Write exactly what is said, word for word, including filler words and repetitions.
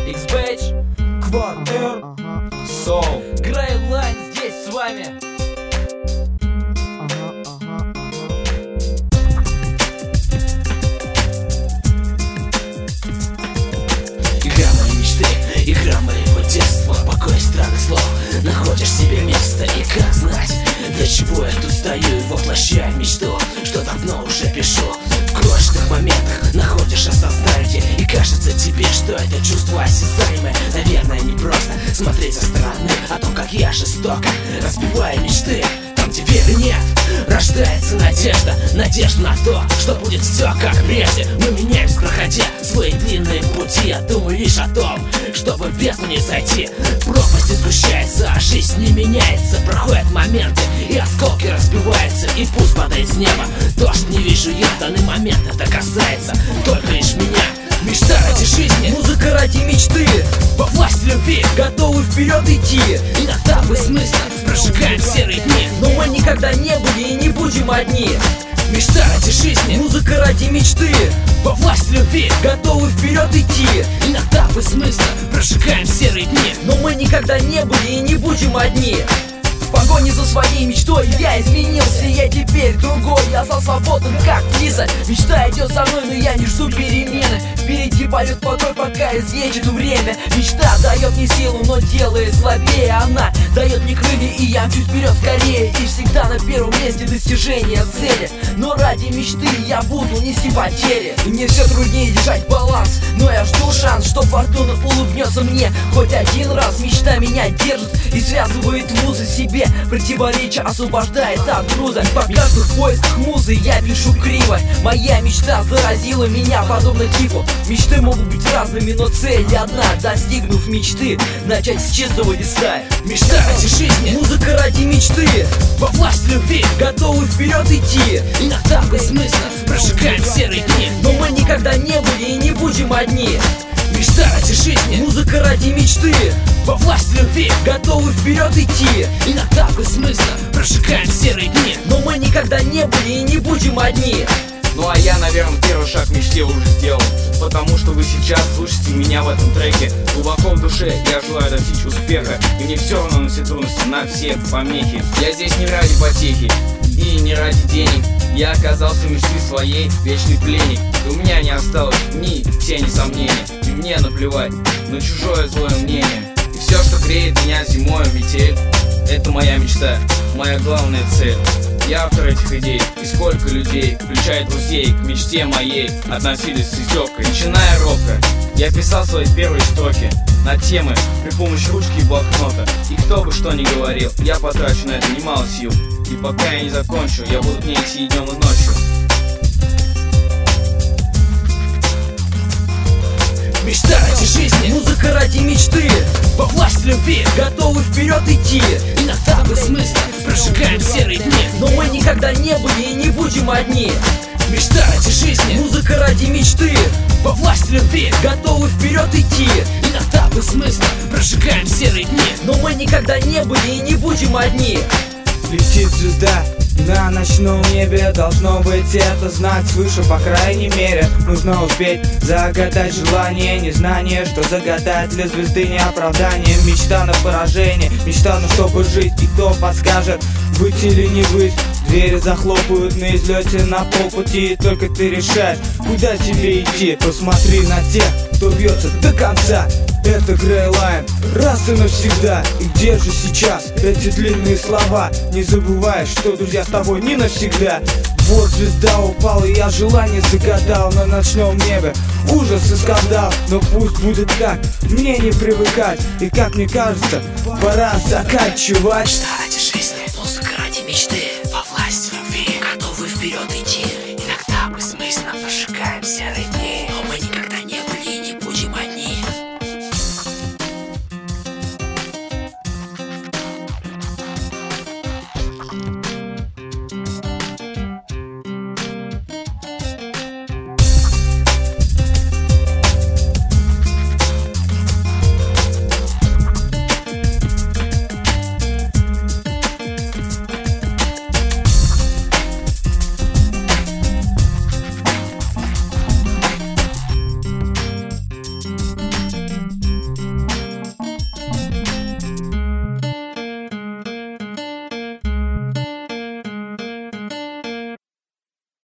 X-Bage, Квартер, Soul, Грейлайн здесь с вами. Игра моей мечты, игра моего детства, покой странных слов, находишь себе место. И как знать, для чего я тут стою и воплощаю мечту, что давно уже пишу. В крошечных моментах находишь осознание, и кажется тебе, что это чувство осязаемое. Наверное, не просто смотреть со стороны о том, как я жестоко разбиваю мечты. Там, где веры нет, рождается надежда. Надежда на то, что будет все как прежде. Мы меняемся, проходя свои длинные пути. Я думаю лишь о том, чтобы в бездну не зайти. Пропасть сгущается, а жизнь не меняется. Проходят моменты, и осколки разбиваются, и пусть падает с неба дождь, не вижу я в данный момент. Это касается только лишь меня. Мечта ради жизни, Музыка ради мечты, во власть любви, готовы вперед идти. иногда бессмысленно прожигаем серые дни. Но мы никогда не были и не будем одни. Мечта ради жизни, Музыка ради мечты, во власть любви, готовы вперед идти. иногда бессмысленно прожигаем серые дни. Но мы никогда не были и не будем одни. В погоне за своей мечтой я изменился, я теперь другой. Я стал свободным, как птица. Мечта идет за мной, но я не жду перемены. Впереди полет покой, пока излечит время. Мечта дает мне силу, но делает слабее. Она дает мне крылья, и я мчусь вперед скорее. И всегда на первом месте достижение цели. Но ради мечты я буду нести потери. И мне все труднее держать баланс, но я жду шанс, что фортуна улыбнется мне хоть один раз. Мечта меня держит и связывает вузы себе. Противоречие освобождает от груза. Пока что в поисках музы я пишу криво. Моя мечта заразила меня подобно типу. Мечты могут быть разными, но цель одна. Достигнув мечты, начать с чистого листа. Мечта ради жизни, Музыка ради мечты, во власть любви, готовы вперед идти. иногда бессмысленно прожигаем серые дни. Но мы никогда не были и не будем одни. Мечта ради жизни, Музыка ради мечты, во власть любви, готовы вперед идти. иногда бессмысленно прожигаем серые дни. Но мы никогда не были и не будем одни. Ну а я, наверное, первый шаг к мечте уже сделал. Потому что вы сейчас слышите меня в этом треке. Глубоко в душе я желаю достичь успеха. И мне все равно на все трудности, на все помехи. Я здесь не ради потехи и не ради денег. Я оказался в мечте своей вечный пленник. И у меня не осталось ни тени сомнений. И мне наплевать на чужое злое мнение. И все, что греет меня зимой метель, это моя мечта, моя главная цель. Я автор этих идей, и сколько людей, включая друзей, к мечте моей относились с издевкой. Начиная робко, я писал свои первые строки на темы при помощи ручки и блокнота. И кто бы что ни говорил, я потрачу на это немало сил. И пока я не закончу, я буду к ней идти и днем, и ночью. Мечта ради жизни, Музыка ради мечты, во власть любви, готовы вперед идти. иногда бессмысленно прожигаем серые дни. Но мы никогда не были и не будем одни. Мечта ради жизни, Музыка ради мечты, во власть любви, готовы вперед идти. иногда бессмысленно прожигаем серые дни. Но мы никогда не были и не будем одни. Летит звезда на ночном небе, должно быть это знак свыше, по крайней мере. Нужно успеть загадать желание, незнание, что загадать для звезды не оправдание. Мечта на поражение, мечта на чтобы жить, и кто подскажет, быть или не быть. Двери захлопают на излете на полпути, и только ты решаешь, куда тебе идти. Посмотри на тех, кто бьется до конца. Это Грейлайн, раз и навсегда. И где же сейчас эти длинные слова? Не забывай, что друзья с тобой не навсегда. Вот звезда упала, я желание загадал на ночном небе. Ужас и скандал, но пусть будет так, мне не привыкать. И как мне кажется, пора заканчивать. Мечта ради жизни, музыка ради мечты, во власть любви, готовы вперед идти. Иногда бессмысленно прожигаем серые